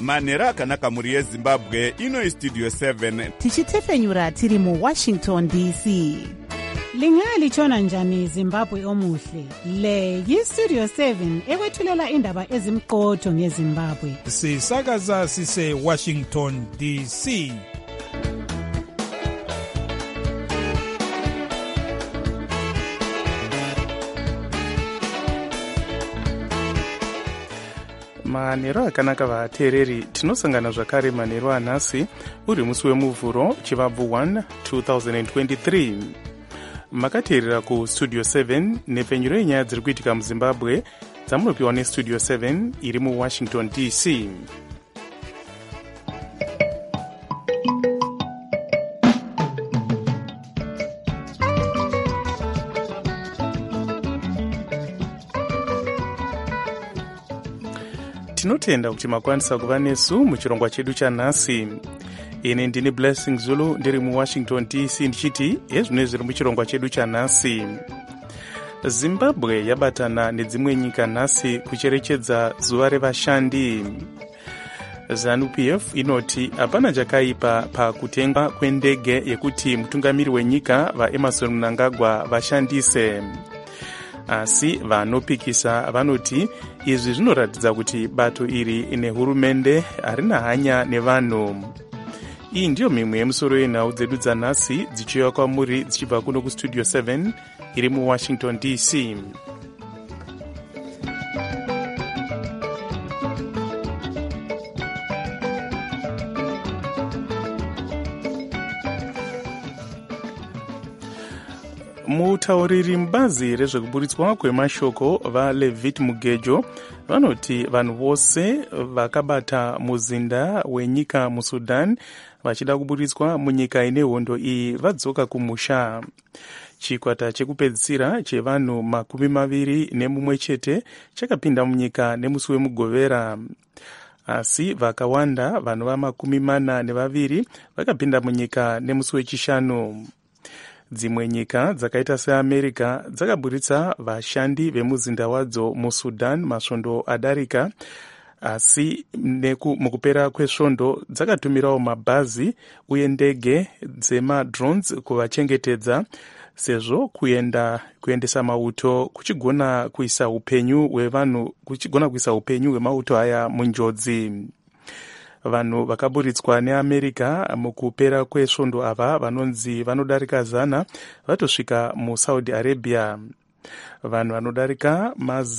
manhero akanaka mhuri yezimbabwe. Ino Studio 7 tichitefenyura tiri muWashington DC. Lingalitshona njani Zimbabwe omuhle? Le yiStudio 7 ekwethulela indaba ezimqotho ngeZimbabwe. Sisakaza sise Washington DC. manhero akanaka vateereri, tinosangana zvakare manhero anhasi uri musi wemuvhuro chivabvu 1 2023. Makateerera kuStudio 7 nepfenyuro yenyaya dziri kuitika muZimbabwe dzamunopiwa neStudio 7 iri muWashington DC. Tinotenda kuti makwanisa kuva nesu muchirongwa chedu chanhasi. Ine ndini Blessing Zulu ndiri muWashington DC ndichiti ezvino zviri muchirongwa chedu chanhasi. Zimbabwe yabatana nedzimwe nyika nhasi kucherechedza zuva revashandi. ZANU-PF inoti hapana chakaipa pakutengwa kwendege yekuti mutungamiri wenyika vaEmmerson Mnangagwa vashandise. Asi vanopikisa vanoti izvi zvinoratidza kuti bato iri nehurumende harina hanya nevanhu. Iyi ndiyo mimwe yemusoro yenhau dzedu dzanhasi dzichiuya kwamuri dzichibva kuno kuStudio 7 iri muWashington DC. Mutauriri mubazi rezvekuburitswa kwemashoko vaLevit Mugejo vanoti vanhu vose vakabata muzinda wenyika muSudan vachida kuburitswa munyika ine hondo iyi vadzoka kumusha. Chikwata chekupedzisira chevanhu 21 chete chakapinda munyika nemusi wemugovera. Asi vakawanda vanhu va42 vakapinda munyika nemusi wechishanu. Dzimwe nyika dzakaita seAmerica dzakaburitsa vashandi vemuzinda wadzo muSudan masvondo adarika, asi mukupera kwesvondo dzakatumirawo mabhazi uye ndege dzemadrones kuvachengetedza, sezvo kuendesa mauto kuchigona kuisa upenyu hwemauto aya munjodzi. Vanhu vakaburitswa neAmerica mukupera kwesvondo ava vanonzi vanodarika 100 vatosvika muSaudi Arabia. Vanhu vanodarika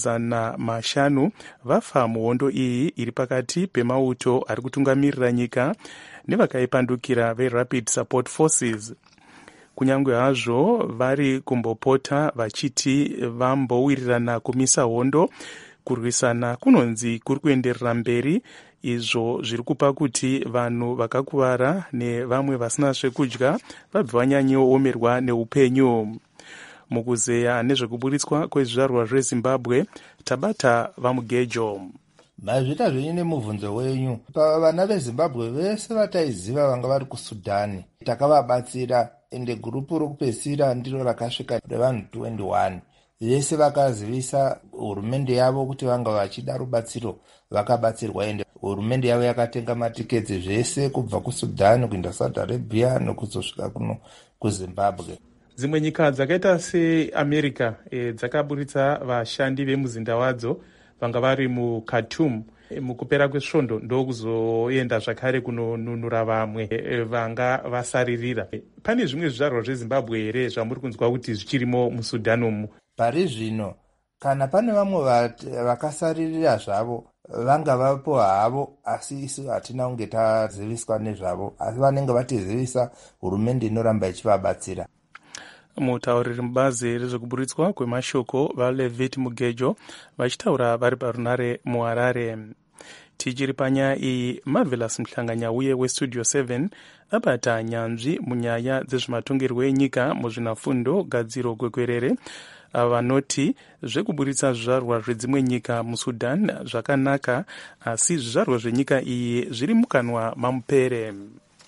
500 vafa muhondo iyi iri pakati pemauto ari kutungamirira nyika nevakaipandukira veRapid Support Forces. Kunyange hazvo vari kumbopota vachiti vambowirirana kumisa hondo, kurwisana kunonzi kuri kuenderera mberi, izvo zviri kupa kuti vanhu vakakuvara nevamwe vasina zvekudya vabve vanyanyoomerwa neupenyu. Mukuzeya nezvekuburitswa kwezvizvarwa zveZimbabwe tabata vaMugejo. Mazvita zvenyu nemubvunzo wenyu, vana veZimbabwe vese vataiziva vanga vari kuSudani takavabatsira, ende gurupu rokupedzisira ndiro rakasvika revanhu 21. Vese vakazivisa hurumende yavo kuti vanga vachida rubatsiro, vakabatsirwa, ende hurumende yavo yakatenga matiketi zvese kubva kuSudani kuenda Saudi Arabia nokuzosvika kuno kuZimbabwe. Dzimwe nyika dzakaita seAmerica dzakaburitsa vashandi vemuzinda wadzo vanga vari muKhartoum mukupera kwesvondo ndokuzoenda zvakare kunonunura vamwe vanga vasaririra. Pane zvimwe zvizvarwa zveZimbabwe here zvamuri kunzwa kuti zvichirimo muSudan umu? Pari zvino kana pane vamwe vakasaririra zvavo vanga vapo havo, asi isu hatina kunge taziviswa nezvavo, asi vanenge vatizivisa hurumende inoramba ichivabatsira. Mutauriri mubazi rezvekuburitswa kwemashoko vaLevit Mugejo vachitaura vari parunare muHarare. Tichiri panyaya iyi, Marvelous Mhlanganyauye weStudio 7 abata nyanzvi munyaya dzezvematongerwo enyika muzvinafundo gadziro gwekwerere. Vanoti zvekuburitsa zvizvarwa zvedzimwe nyika muSudan zvakanaka, asi zvizvarwa zvenyika iyi zviri mukanwa mamupere.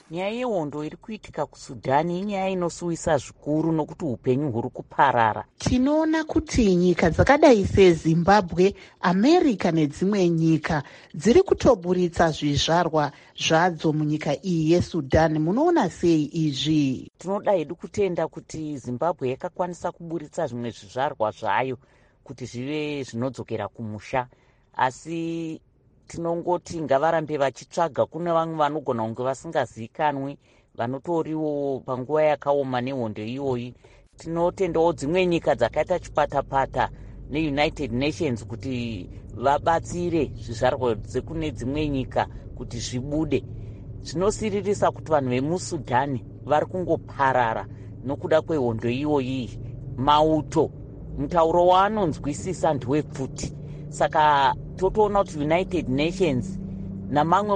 nyaya yehondo iri kuitika kuSudhani inyaya inosuwisa zvikuru nokuti upenyu huri kuparara. Tinoona kuti nyika dzakadai seZimbabwe, America nedzimwe nyika dziri kutoburitsa zvizvarwa zvadzo munyika iyi yeSudhani. Munoona sei izvi? Tinoda hedu kutenda kuti Zimbabwe yakakwanisa kuburitsa zvimwe zvizvarwa zvayo kuti zvive zvinodzokera kumusha, asi tinongoti ngavarambe vachitsvaga. Kune vamwe vanogona kunge vasingazikanwi vanotoriwo panguva yakaoma nehondo iyoyi. Tinotendawo dzimwe nyika dzakaita chipatapata neUnited Nations kuti vabatsire zvizvarwa dzekune dzimwe nyika kuti zvibude. Zvinosiririsa kuti vanhu vemuSudhani vari kungoparara nokuda kwehondo iyoyi. Mauto mutauro waanonzwisisa ndewepfuti. Saka totoona kuti United Nations namamwe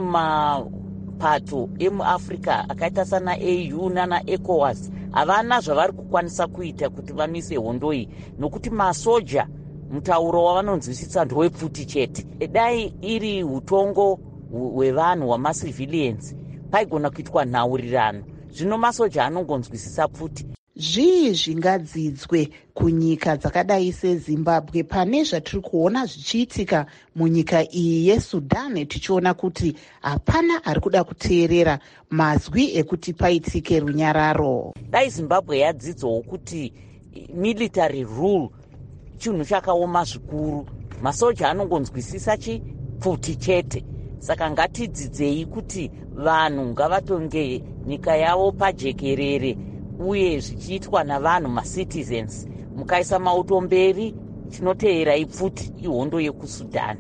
mapato emuAfrica akaita sana AU nana ECOWAS havana zvavari kukwanisa kuita kuti vamise hondo iyi, nokuti masoja mutauro wavanonzwisisa ndewepfuti chete. Dai iri utongo hwevanhu hwamacivilians paigona kuitwa nhaurirano. Zvino masoja anongonzwisisa pfuti. Zvii zvingadzidzwe kunyika dzakadai seZimbabwe pane zvatiri kuona zvichiitika munyika iyi yeSudhani, tichiona kuti hapana ari kuda kuteerera mazwi ekuti paitike runyararo? Dai Zimbabwe yadzidzawo kuti military rule chinhu chakaoma zvikuru, masoja anongonzwisisa chipfuti chete. Saka ngatidzidzei kuti vanhu ngavatonge nyika yavo pajekerere uye zvichiitwa navanhu macitizens. Mukaisa mauto mberi chinoteerai pfuti ihondo yekuSudhani.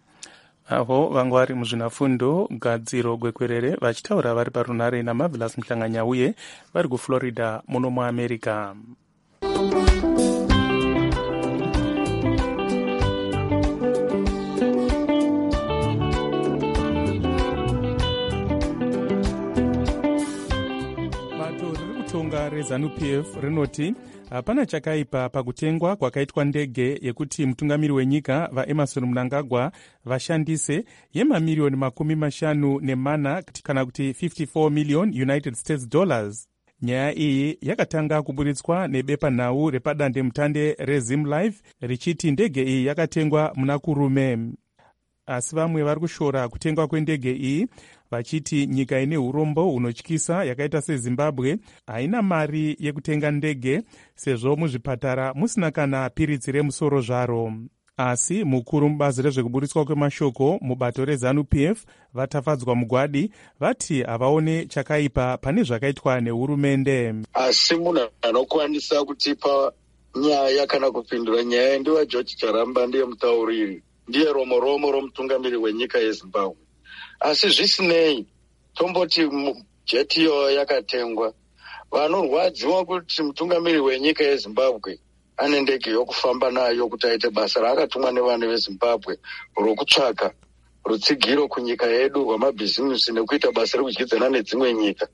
Avo vanga vari muzvinafundo gadziro gwekwerere vachitaura vari parunare naMarvelous Mhlanganyauye vari kuFlorida muno muAmerica. ReZANU-PF rinoti hapana chakaipa pakutengwa kwakaitwa ndege yekuti mutungamiri wenyika vaEmmerson Mnangagwa vashandise yemamiliyoni 54 kana kuti 54 million United States dollars. Nyaya iyi yakatanga kuburitswa nebepanhau repadandemutande reZimLife richiti ndege iyi yakatengwa muna kurume. Asi vamwe vari kushora kutengwa kwendege iyi vachiti nyika ine urombo hunotyisa yakaita seZimbabwe haina mari yekutenga ndege sezvo muzvipatara musina kana piritsi remusoro zvaro. Asi mukuru mubazi rezvekuburitswa kwemashoko mubato reZANU-PF vatafadzwa mugwadi vati havaone chakaipa pane zvakaitwa nehurumende. Asi munhu anokwanisa kutipa nyaya kana kupindura nyaya ndiwa George Charamba, ndiye mutauriri, ndiye romoromo romutungamiri wenyika yeZimbabwe. Asi zvisinei, tomboti jeti iyo yakatengwa, vanorwadziwa kuti mutungamiri wenyika yeZimbabwe ane ndege yokufamba nayo kuti aite basa raakatumwa nevanhu veZimbabwe rokutsvaka rutsigiro kunyika yedu rwamabhizimusi nekuita basa rekudyidzana nedzimwe nyika.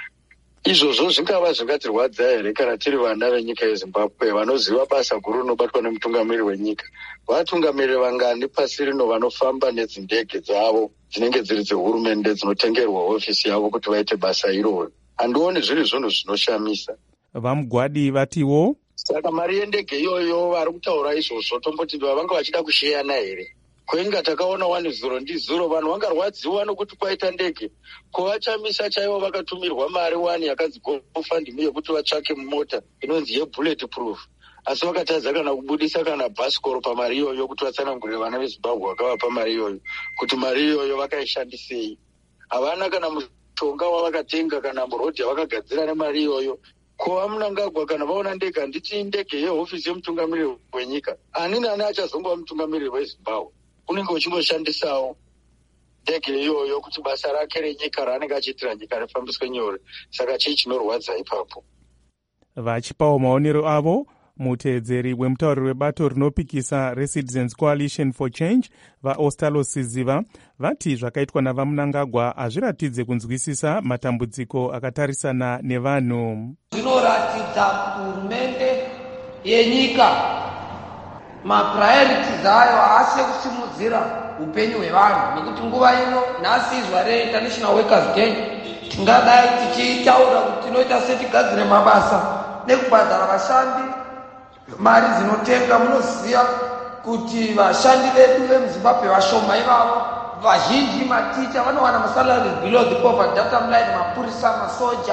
Izvozvo zvingava zvingatirwadza here kana tiri vana venyika yeZimbabwe vanoziva basa guru rinobatwa nemutungamiri wenyika? Vatungamiri vangani pasi rino vanofamba nedzindege dzavo dzinenge dziri dzehurumende dzinotengerwa hofisi yavo kuti vaite basa iroro? Handioni zviri zvinhu zvinoshamisa. Vamugwadi vatiwo saka mari yendege iyoyo vari kutaura izvozvo tomboti vanga vachida kusheyana here? Kwenga takaona 1-0 vanhu vangarwadziwa nokuti kwaita ndege, kovachamisa chaivo vakatumirwa mari 1 yakanzi GoFundMe yekuti vatsvake mota inonzi yebullet proof, asi vakatadza kana kubudisa kana bhasikoro pamari iyoyo kuti vatsanangurire vana veZimbabwe vakavapa mari iyoyo kuti mari iyoyo vakaishandisei. Havana kana mushonga wavakatenga kana murodhi yavakagadzira nemari iyoyo. Kova Mnangagwa kana vaona ndege, handiti ndege yehofisi yemutungamiri wenyika, ani nani achazongova mutungamiri weZimbabwe. Unenge uchingoshandisawo ndege iyoyo kuti basa rake renyika raanenge achiitira nyika rifambiswe nyore. Saka chii chinorwadza ipapo? Vachipawo maonero avo, muteedzeri wemutauriri webato rinopikisa reCitizens Coalition for Change vaOstalo Siziva vati zvakaitwa navaMnangagwa hazviratidze kunzwisisa matambudziko akatarisana nevanhu. Zvinoratidza kuti hurumende yenyika mapuriorities ayo haasi ekusimudzira upenyu hwevanhu, nekuti nguva ino nhasi izwa reInternational Workers Day tingadai tichitaura kuti tinoita setigadzire mabasa nekubhadhara vashandi mari dzinotenga. Munoziva kuti vashandi vedu vemuZimbabwe vashoma ivavo, vazhinji maticha vanowana masalary below the poverty bottom line, mapurisa, masoja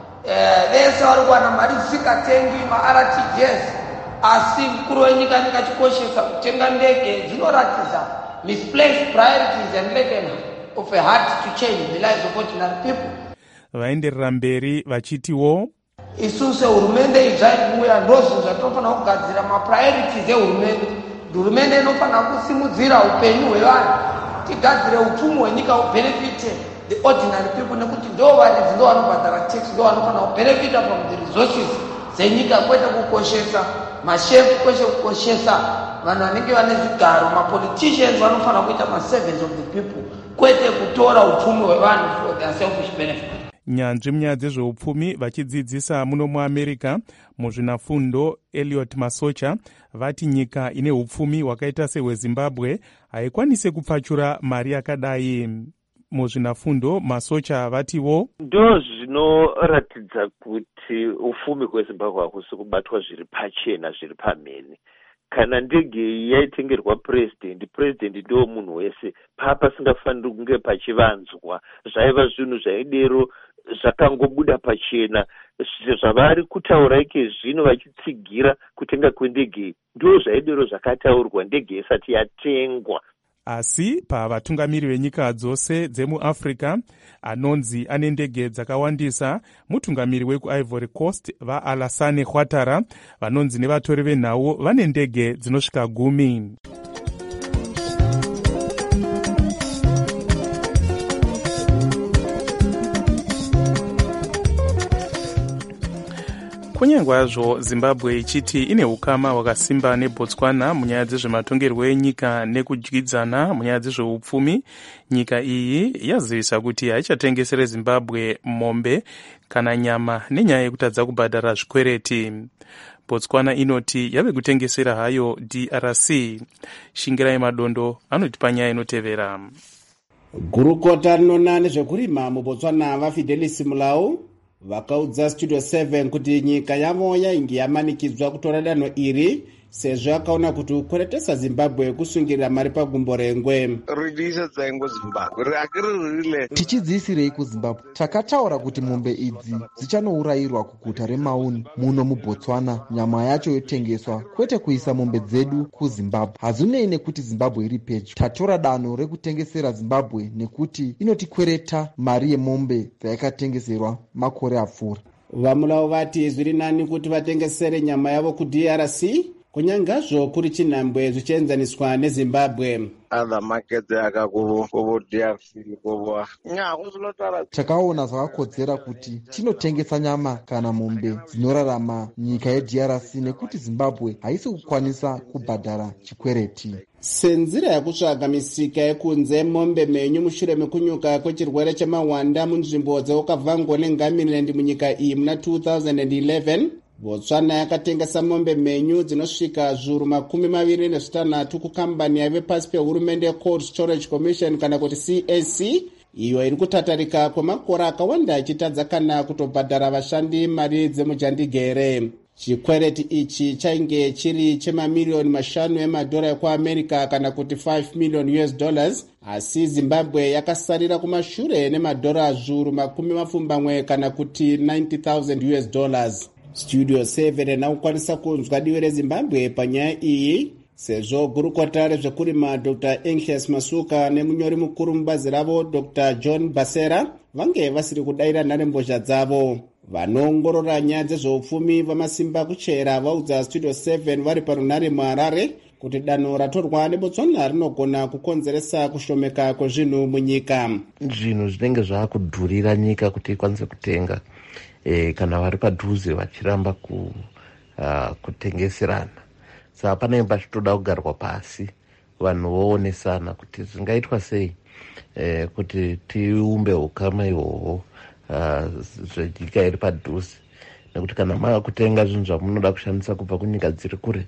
vese vari kuwana mari dzisingatengi maRTGS. Asi mukuru wenyika nekachikoshesa kutenga ndege dzinoratidza misplaced priorities and lack of a heart to change the lives of ordinary people. Vaenderera mberi vachitiwo isu sehurumende izvaibuya ndozvinhu zvatinofanira kugadzira mapuriorities ehurumende. Hurumende inofanira kusimudzira upenyu hwevanhu, tigadzire upfumi hwenyika hubenefite the ordinary people, nekuti ndo varidzi ndo vanobhadhara tax, ndo vanofanira kubenefita from the resources dzenyika, kwete kukoshesa mashefu, kwete kukoshesa vanhu vanenge vane zvigaro. Mapoliticians vanofanira kuita maservants of the people, kwete kutora upfumi hwevanhu for their selfish benefit. Nyanzvi munyaya dzezveupfumi vachidzidzisa muno muAmerica muzvinafundo Elliot Masocha vati nyika ine upfumi hwakaita sehweZimbabwe haikwanise kupfachura mari yakadai. Muzvinafundo Masocha vatiwo ndo zvinoratidza kuti upfumi hweZimbabwe hakusi kubatwa zviri pachena, zviri pamhene. Kana ndege yaitengerwa purezidendi ndo munhu wese, pasingafaniri kunge pachivanzwa. Zvaiva zvinhu zvaidero zvakangobuda pachena. Zvavari kutaura ike zvino vachitsigira kutenga kwendege ndo zvaidero zvakataurwa ndege isati yatengwa. Asi pavatungamiri venyika dzose dzemuAfrica anonzi ane ndege dzakawandisa, mutungamiri wekuIvory Coast vaAlassane Ouattara vanonzi nevatori venhau vane ndege dzinosvika 10. Kunyangwazvo Zimbabwe ichiti ine ukama hwakasimba neBotswana munyaya dzezvematongerwo enyika nekudyidzana munyaya dzezveupfumi, nyika iyi yazivisa kuti haichatengesere Zimbabwe mombe kana nyama nenyaya yekutadza kubhadhara zvikwereti. Botswana inoti yave kutengesera hayo DRC. Shingirai Madondo anoti panyaya inotevera. Gurukota rinona nezvekurima muBotswana vaFidelis Mulau vakaudza Studio 7 kuti nyika yavo yainge yamanikidzwa kutora danho iri sezvo akaona kuti kukweretesa Zimbabwe kusungirira mari pagumbo rengwe. Tichidziisirei kuZimbabwe? Takataura kuti mombe idzi dzichanourayirwa kuguta reMaun muno muBotswana, nyama yacho yotengeswa, kwete kuisa mombe dzedu kuZimbabwe. Hazvinei nekuti Zimbabwe iri pedyo. Tatora danho rekutengesera Zimbabwe nekuti inotikwereta mari yemombe dzayakatengeserwa makore apfuura. Vamulau vati zviri nani kuti vatengesere nyama yavo kuDRC kunyangazvo kuri chinhambwe zvichienzaniswa neZimbabwe. Takaona zvakakodzera kuti tinotengesa nyama kana mombe dzinorarama nyika yeDRC nekuti Zimbabwe haisi kukwanisa kubhadhara chikwereti. Senzira yakutsvaga misika yekunze mombe menyu mushure mekunyuka kwechirwere chemahwanda munzvimbo dzeOkavango neNgamiland munyika iyi muna 2011, Botswana yakatengesa mombe menyu dzinosvika zviuru 26 kukambani yave pasi pehurumende Cold Storage Commission kana kuti CAC, iyo iri kutatarika kwemakore akawanda ichitadza kana kutobhadhara vashandi mari dzemujandigere. Chikwereti ichi chainge chiri chemamiliyoni 5 emadhora ekuAmerica kana kuti $5 million, asi Zimbabwe yakasarira kumashure nemadhora zviuru 40 kana kuti $90,000. Studio 7 naukwanisa kunzwa divi reZimbabwe panyaya iyi sezvo gurukota rezvekurima Dr. Anxious Masuka nemunyori mukuru mubazi ravo Dr. John Basera vange vasiri kudaira nharembozha dzavo. Vanoongorora nyaya dzezveupfumi vamasimba kuchera vaudza Studio 7 vari parunhare muHarare kuti danho ratorwa neBotswana rinogona kukonzeresa kushomeka kwezvinhu munyika. Zvinhu zvinenge zvakudhurira nyika kuti ikwanise kutenga kana vari padhuze vachiramba kutengeserana. Saka panenge pachitoda kugarwa pasi vanhu voonesana kuti zvingaitwa sei kuti tiumbe ukama ihwohwo zvenyika iri padhuze, nekuti kana mava kutenga zvinhu zvamunoda kushandisa kubva kunyika dziri kure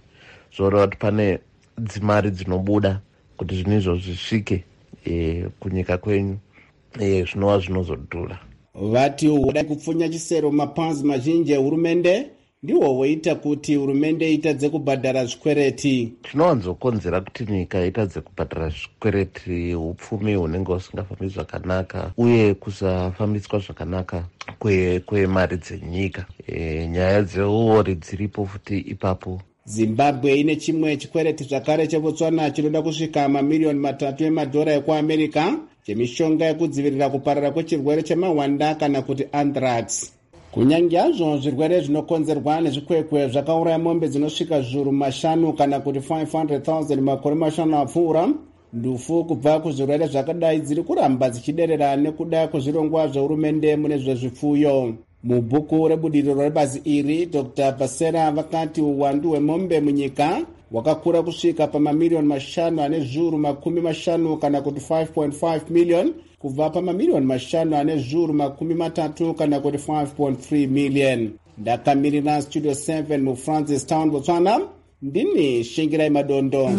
zvoreva kuti pane dzimari dzinobuda kuti zvinhu izvo zvisvike kunyika kwenyu, zvinova zvinozodhura. Vati huda kupfunya chisero mapanzi mazhinji ehurumende ndihwo hwoita kuti hurumende itadze kubhadhara zvikwereti. Chinowanzokonzera kuti nyika itadze kubhadhara zvikwereti upfumi hunenge husingafambi zvakanaka uye kusafambiswa zvakanaka kwemari dzenyika. Nyaya dzeuori dziripo futi ipapo. Zimbabwe ine chimwe chikwereti zvakare cheBotswana chinoda kusvika mamiliyoni 3 emadhora ekuAmerica chemishonga yekudzivirira kuparara kwechirwere chemahwanda kana kuti anthrax. Kunyange hazvo zvirwere zvinokonzerwa nezvikwekwe zvakauraya mombe dzinosvika zviuru 5 kana kuti 500,000 makore 5 apfuura, ndufu kubva kuzvirwere zvakadai dziri kuramba dzichiderera nekuda kwezvirongwa zvehurumende mune zvezvipfuyo. Mubhuku rebudiriro rebazi iri, Dr. Basera vakati uwandu hwemombe munyika hwakakura kusvika pamamiliyoni 5 ane zviuru 50 kana kuti 5.5 miliyoni kubva pamamiliyoni 5 ane zviuru 30 kana kuti 5.3 miliyoni. Ndakamirira Studio 7 muFrancis Town, Botswana, ndini Shingirai Madondo.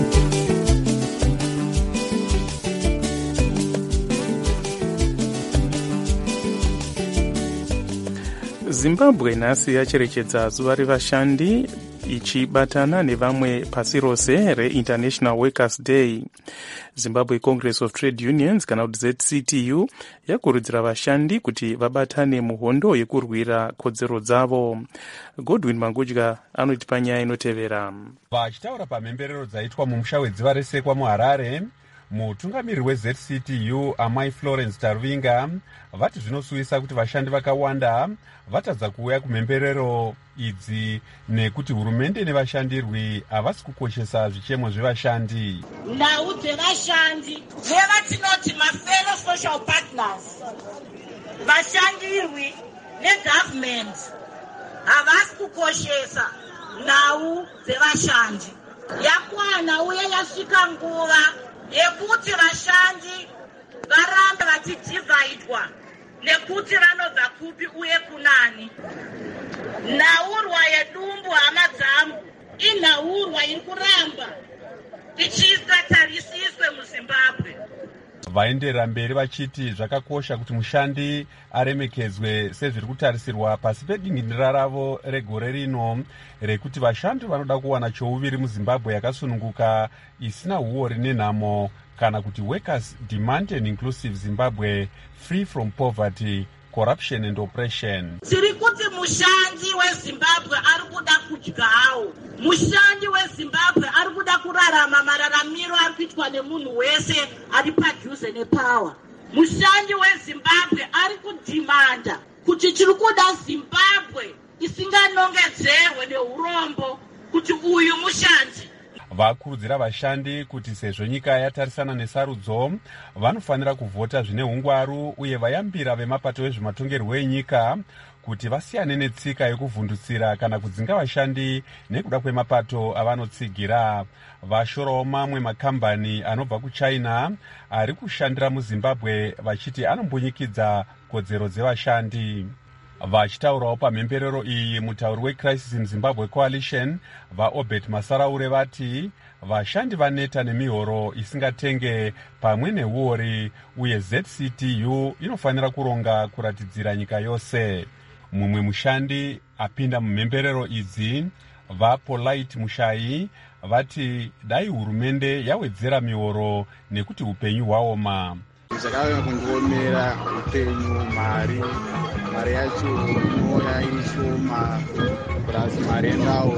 Zimbabwe nhasi yacherechedza zuva revashandi ichibatana nevamwe pasi rose reInternational Workers' Day. Zimbabwe Congress of Trade Unions kana kuti ZCTU yakurudzira vashandi kuti vabatane muhondo yekurwira kodzero dzavo. Godwin Mangudya anotipa nyaya inotevera. Vachitaura pamhemberero dzaitwa mumusha wedziva resekwa muHarare, mutungamiriri weZCTU Amai Florence Tarvinga vati zvinosuvisa kuti vashandi vakawanda vatadza kuuya kumhemberero idzi nekuti hurumende nevashandirwi havasi kukoshesa zvichemo zvevashandi. Nhau dzevashandi nevatinoti mafellow social partners, vashandirwi negovernment havasi kukoshesa nhau dzevashandi. Yakwana uye yasvika nguva yekuti vashandi varambe vachidhivhaidwa nekuti vanobva kupi uye kunani. Nhaurwa yedumbu hama dzangu inhaurwa iri kuramba ichitarisiswe muZimbabwe. Vaenderera mberi vachiti zvakakosha kuti mushandi aremekedzwe sezviri kutarisirwa pasi pedingira ravo regore rino rekuti vashandi vanoda kuwana chouviri muZimbabwe yakasununguka isina uori nenhamo kana kuti Workers Demand and Inclusive Zimbabwe Free from Poverty, Corruption and Oppression. Tiri kuti mushandi weZimbabwe ari kuda kudyawo. Mushandi weZimbabwe ari kuda kurarama mararamiro ari kuitwa nemunhu wese ari padhuze nepawa. Mushandi weZimbabwe ari kudhimanda kuti chiri kuda Zimbabwe isinganongedzerwe neurombo kuti uyu mushandi. Vakurudzira vashandi kuti sezvo nyika yatarisana nesarudzo vanofanira kuvhota zvine ungwaru uye vayambira vemapato vezvematongerwo enyika kuti vasiyane netsika yekuvhundutsira kana kudzinga vashandi nekuda kwemapato avanotsigira. Vashorawo mamwe makambani anobva kuChina ari kushandira muZimbabwe vachiti anombonyikidza kodzero dzevashandi. Vachitaurawo pamhemberero iyi, mutauri weCrisis in Zimbabwe Coalition vaObert Masaraure vati vashandi vaneta nemihoro isingatenge pamwe neuori uye ZCTU inofanira kuronga kuratidzira nyika yose. Mumwe mushandi apinda mumhemberero idzi, vaPolite Mushai, vati dai hurumende yawedzera mihoro nekuti upenyu hwaoma. Zvakauya kundiomera upenyu, mari yacho inoya ishoma, plus mari endawo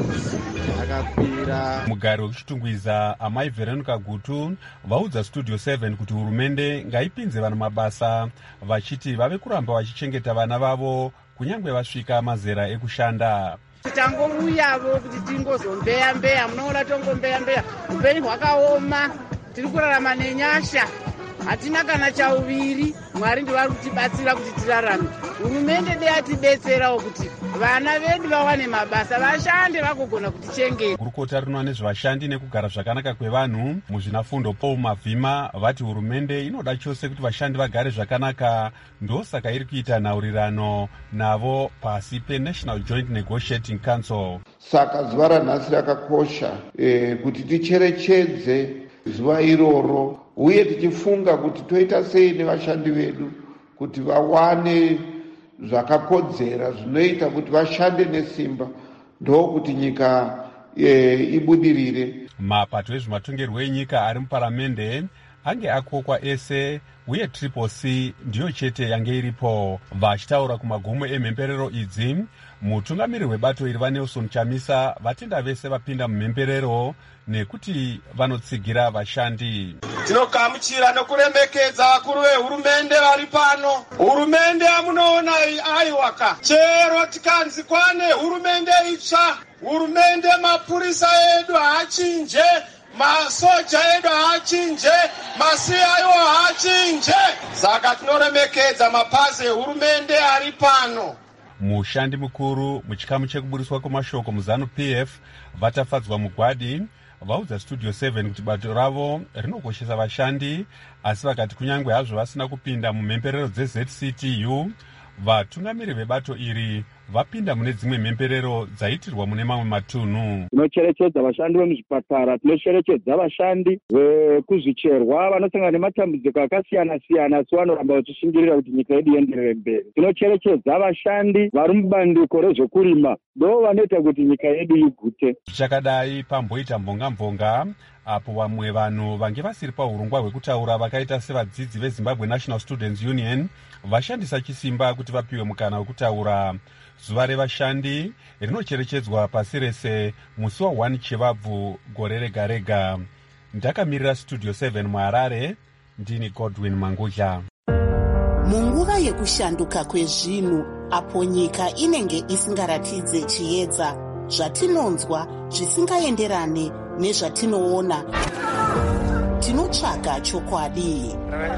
akakwira. Mugari wekuchitungwiza Amai Veronica Gutu vaudza Studio 7 kuti hurumende ngaipinze vanhu mabasa vachiti vave kuramba vachichengeta vana vavo kunyange vasvika mazera ekushanda. Tangouyavo kuti tingozombeya-mbeya, munoona tongombeya-mbeya, upenyu hwakaoma, tiri kurarama nenyasha. Hatina kana chauviri, Mwari ndivari kutibatsira kuti tirarame. Hurumende dei atidetserawo kuti vana vedu vawane mabasa, vashande vakugona kutichengeta. Gurukota rinoona nezvevashandi nekugara zvakanaka kwevanhu muzvinafundo Paul Mavhima vati hurumende inoda chose kuti vashandi vagare zvakanaka, ndosaka iri kuita nhaurirano navo pasi peNational Joint Negotiating Council. Saka zuva ranhasi rakakosha kuti ticherechedze zuva iroro, uye tichifunga kuti toita sei nevashandi vedu kuti vawane zvakakodzera zvinoita kuti vashande nesimba, ndokuti nyika ibudirire. Mapato ezvematongerwo enyika ari muparamende ange akokwa ese, uye Triple C ndiyo chete yange iripo. Vachitaura kumagumo emhemberero idzi, mutungamiri webato iri vaNelson Chamisa vatenda vese vapinda mumhemberero nekuti vanotsigira vashandi. Tinogamuchira nokuremekedza vakuru vehurumende vari pano. Hurumende yamunoona aiwaka, chero tikanzi kwane hurumende itsva, hurumende mapurisa edu haachinje, masoja edu haachinje, masiaiwo haachinje. Saka tinoremekedza mapazi ehurumende ari pano. Mushandi mukuru muchikamu chekuburiswa kwemashoko muzanu PF vatafadzwa mugwadi vaudza Studio 7 kuti bato ravo rinokoshesa vashandi, asi vakati kunyange hazvo vasina kupinda mumhemberero dzeZCTU, vatungamiri vebato iri vapinda mune dzimwe mhemberero dzaitirwa mune mamwe matunhu. Tinocherechedza vashandi vemuzvipatara, tinocherechedza vashandi vekuzvicherwa vanosangana nematambudziko akasiyana-siyana, asi vanoramba vachishingirira kuti nyika yedu ienderere mberi. Tinocherechedza vashandi vari mubandiko rezvekurima, ndo vanoita kuti nyika yedu igute. Zvichakadai pamboita mbonga-mbonga apo vamwe vanhu vange vasiri paurongwa hwekutaura vakaita sevadzidzi veZimbabwe National Students Union vashandisa chisimba kuti vapiwe mukana wekutaura. Zuva revashandi rinocherechedzwa pasi rese musi wa1 Chivabvu gore rega-rega. Ndakamirira Studio 7 muHarare, ndini Godwin Mangudla. Munguva yekushanduka kwezvinhu, apo nyika inenge isingaratidze chiedza, zvatinonzwa zvisingaenderane nezvatinoona, tinotsvaga chokwadi.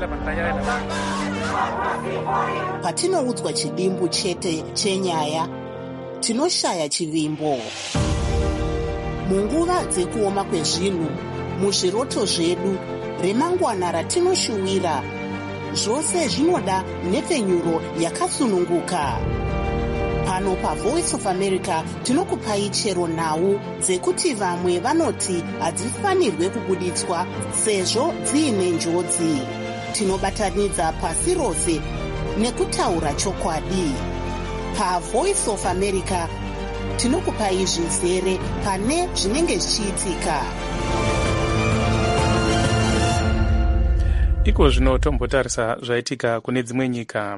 Patinoudzwa chidimbu chete chenyaya, tinoshaya chivimbo. Munguva dzekuoma kwezvinhu, muzviroto zvedu, remangwana ratinoshuwira, zvose zvinoda nhepfenyuro yakasununguka. Pano paVoice of America tinokupai chero nhau dzekuti vamwe vanoti hadzifanirwe kubuditswa sezvo dziine njodzi. Tinobatanidza pasi rose nekutaura chokwadi. PaVoice of America tinokupai zvizere pane zvinenge zvichiitika. Iko zvino tombotarisa zvaitika kune dzimwe nyika.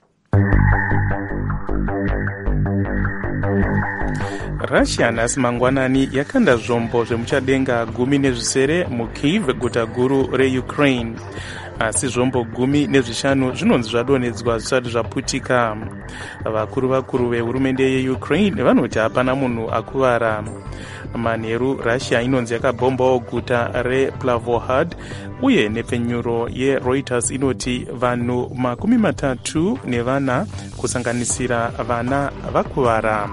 Russia nhasi mangwanani yakanda zvombo zvemuchadenga 10 muKyiv, guta guru reUkraine. Asi zvombo 15 zvinonzi zvadonhedzwa zvisati zvaputika. Vakuru vehurumende yeUkraine vanoti hapana munhu akuvara. Manheru Russia inonzi yakabhombawo guta rePlavohrad, uye nepfenyuro yeReuters inoti vanhu 34 kusanganisira vana vakuvara.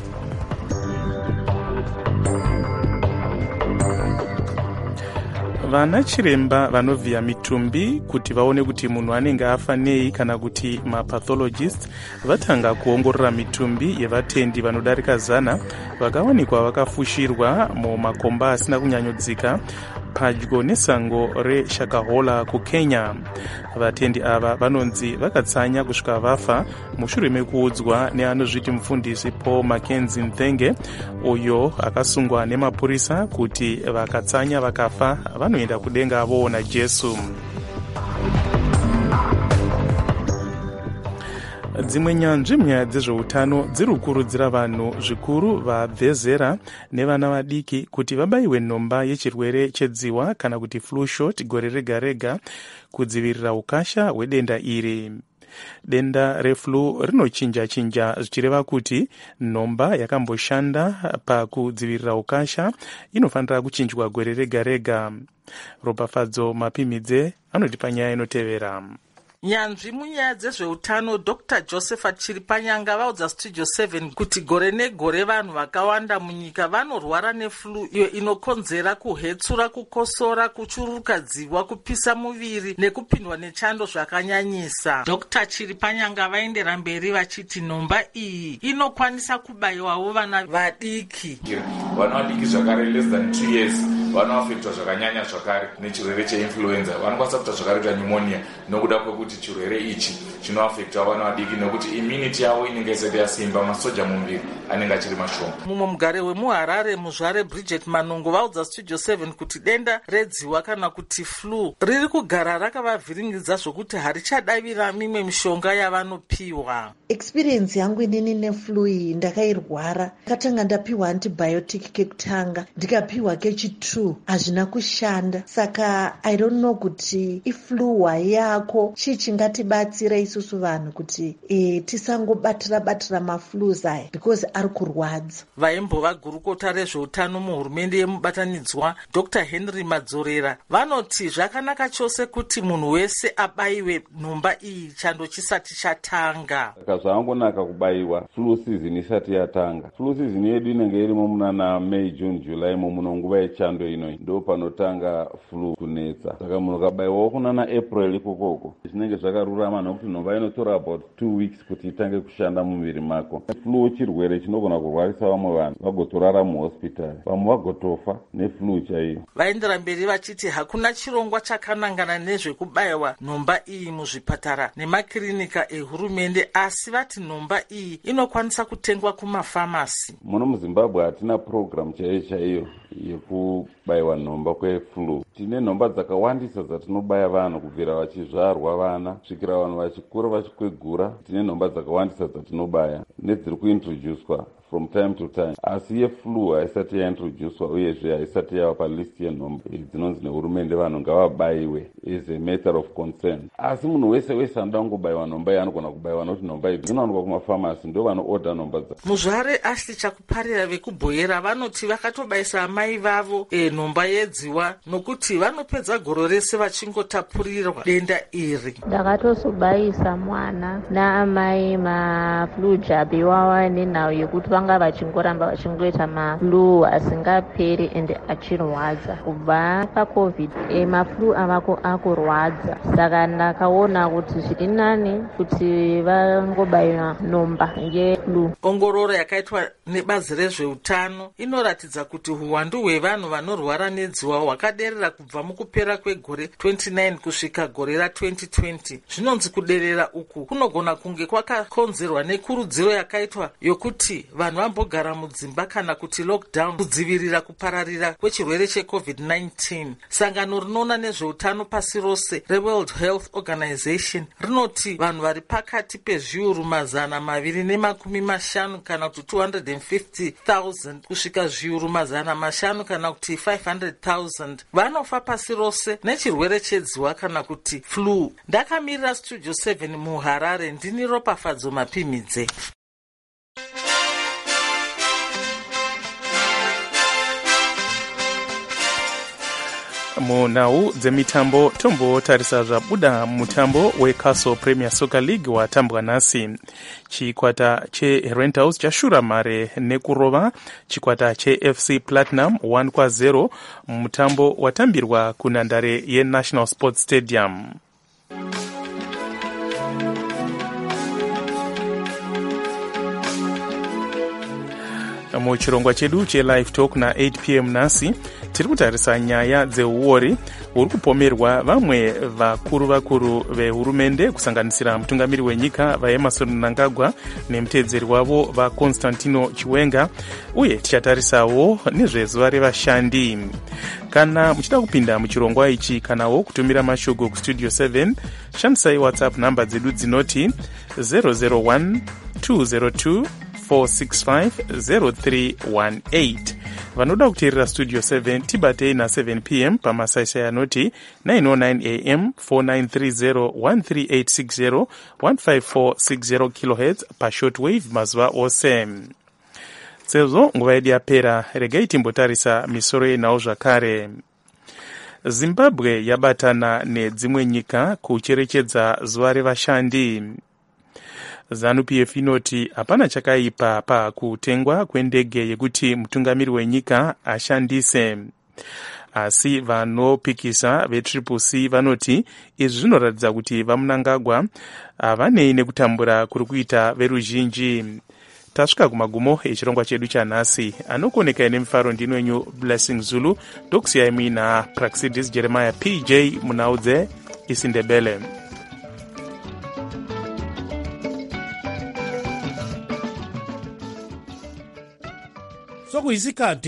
Vana chiremba vanovhiya mitumbi kuti vaone kuti munhu anenge afa nei kana kuti mapathologist vatanga kuongorora mitumbi yevatendi vanodarika 100 vakawanikwa vakafushirwa mumakomba asina kunyanyodzika padyo nesango reShakahola kuKenya. Vatendi ava vanonzi vakatsanya kusvika vafa mushure mekuudzwa neanozviti mufundisi Paul Mackenzie Nthenge, uyo akasungwa nemapurisa kuti vakatsanya vakafa vanoenda kudenga voona Jesu. Dzimwe nyanzvi munyaya dzezveutano dziri kukurudzira vanhu zvikuru vabvezera nevana vadiki kuti vabayiwe nhomba yechirwere chedziwa kana kuti flu shot gore rega-rega kudzivirira ukasha hwedenda iri. Denda reflu rinochinja-chinja zvichireva kuti nhomba yakamboshanda pakudzivirira ukasha inofanira kuchinjwa gore rega-rega. Ropafadzo Mapimidze anoti panyaya inotevera. Nyanzvi munyaya dzezveutano Dr. Josephat Chiripanyanga vaudza Studio 7 kuti gore negore vanhu vakawanda munyika vanorwara neflu iyo inokonzera kuhetsura, kukosora, kuchururukadziwa, kupisa muviri nekupindwa nechando zvakanyanyisa. Dr. Chiripanyanga vaendera mberi vachiti nhomba iyi inokwanisa kubayiwawo vana vadiki. Vana vadiki zvakare less than 2 years vanoafektwa zvakanyanya zvakare nechirwere cheinfluenza. Vanokwanisa kuita zvakare kuita pneumonia nokuda kwekuti chirwere ichi chinoafekta vana vadiki nekuti immunity yavo inenge isati yasimba, masoja mumuviri anenge achiri mashoma. Mumwe mugare wemuHarare muzvare Bridget Manungu vaudza Studio 7 kuti denda redziwa kana kuti flu riri kugara rakavavhiringidza zvokuti harichadavira mimwe mishonga yavanopiwa. Experience yangu inini neflu iyi ndakairwara, ndakatanga ndapiwa antibiotic kekutanga, ndikapiwa kechi2 hazvina kushanda. Saka I don't know kuti iflu yako chii chingatibatsira isusu vanhu kuti tisangobatira maflus aya because ari kurwadza. Vaimbova gurukota rezveutano muhurumende yemubatanidzwa Dr. Henry Madzorera vanoti zvakanaka chose kuti munhu wese abayiwe nhomba iyi chando chisati chatanga. Saka zvaangonaka kubayiwa flu season isati yatanga. Flu season yedu inenge irimo munana May, June, July muno nguva yechando inoyi ndo panotanga flu kunetsa. Saka munhu kabayiwawo kunana April ikokoko zvinenge zvakarurama nokuti nhomba inotora about 2 weeks kuti itange kushanda mumuviri mako. Flu chirwere chinogona kurwarisa vamwe vanhu vagotorara muhospitari, vamwe vagotofa neflu chaiyo. Vaendera mberi vachiti hakuna chirongwa chakanangana nezvekubayiwa nhomba iyi muzvipatara nemakirinika ehurumende, asi vati nhomba iyi inokwanisa kutengwa kumafamasi. Muno muZimbabwe hatina program chaiyo yekubayiwa nhomba kweflu. Tine nhomba dzakawandisa dzatinobaya vanhu kubvira vachizvarwa vana kusvikira vanhu vachikura vachikwegura. Tine nhomba dzakawandisa dzatinobaya nedziri kuintroducwa from time to time, asi yeflu haisati yaintroducwa uyezve haisati yava palist yenhomba dzinonzi nehurumende vanhu ngavabayiwe as a matter of concern. Asi munhu wese anoda kungobayiwa nhomba iyi anogona kubayiwa nokuti nhomba idzi dzinowanikwa kumafamasi, ndo vanooda nhomba dza. Muzvare Ashley Chakuparira vekubhoyera vanoti vakatobayisa amai vavo nhomba yedziwa nokuti vanopedza goro rese vachingotapurirwa denda iri. Ndakatozobayisa mwana naamai maflu jab iwawa nenhau yekuti vanga vachingoramba vachingoita maflu asingaperi ende achirwadza. Kubva pacovid maflu avako akurwadza, saka ndakaona kuti zviri nani kuti vangobayiwa nhomba yeflu. Ongororo yakaitwa nebazi rezveutano inoratidza kuti uwandu hwevanhu vanorwara nedziwa hwakaderera kubva mukupera kwegore 29 kusvika gore ra2020. Zvinonzi kuderera uku kunogona kunge kwakakonzerwa nekurudziro yakaitwa yokuti vanhu vambogara mudzimba kana kuti lockdown kudzivirira kupararira kwechirwere cheCovid-19. Sangano rinoona nezveutano pasi rose reWorld Health Organization rinoti vanhu vari pakati pezviuru 250 kana kuti 250,000 kusvika zviuru 500 kana kuti 500,000 vanofa pasi rose nechirwere chedziwa kana kuti flu. Ndakamirira Studio 7 muHarare, ndini Ropafadzo Mapimidze. Munhau dzemitambo tombotarisa zvabuda mutambo weCastle Premier Soccer League watambwa nhasi. Chikwata cheRenthouse chashura mhare nekurova chikwata cheFC Platinum 1-0 mutambo watambirwa kunhandare yeNational Sports Stadium. Muchirongwa chedu chelive talk na8 p.m. nhasi tiri kutarisa nyaya dzeuori huri kupomerwa vamwe vakuru vehurumende kusanganisira mutungamiri wenyika vaEmmerson Mnangagwa nemutedzeri wavo vaConstantino Chiwenga, uye tichatarisawo nezvezuva revashandi. Kana muchida kupinda muchirongwa ichi kanawo kutumira mashoko kustudio 7 shandisai WhatsApp namba dzedu dzinoti 001 202 465-0318. Vanoda kuteerera Studio 7 tibatei na7 p.m. pamasaisai anoti 909 am 4930 13860 15460 kHz pashortwave mazuva ose. Sezvo nguva yedu yapera, regai timbotarisa misoro yenhau zvakare. Zimbabwe yabatana nedzimwe nyika kucherechedza zuva revashandi. ZANU-PF inoti hapana chakaipa pakutengwa kwendege yekuti mutungamiri wenyika ashandise. Asi vanopikisa veTriple-C vanoti izvi zvinoratidza kuti vaMnangagwa vanei nekutambura kuri kuita veruzhinji. Tasvika kumagumo echirongwa chedu chanhasi. Anokoneka nemifaro ndinwenyu Blessing Zulu, ndokusiyai muina Praxidis Jeremiah PJ Munaudze Isindebele. Sokuyisikhathi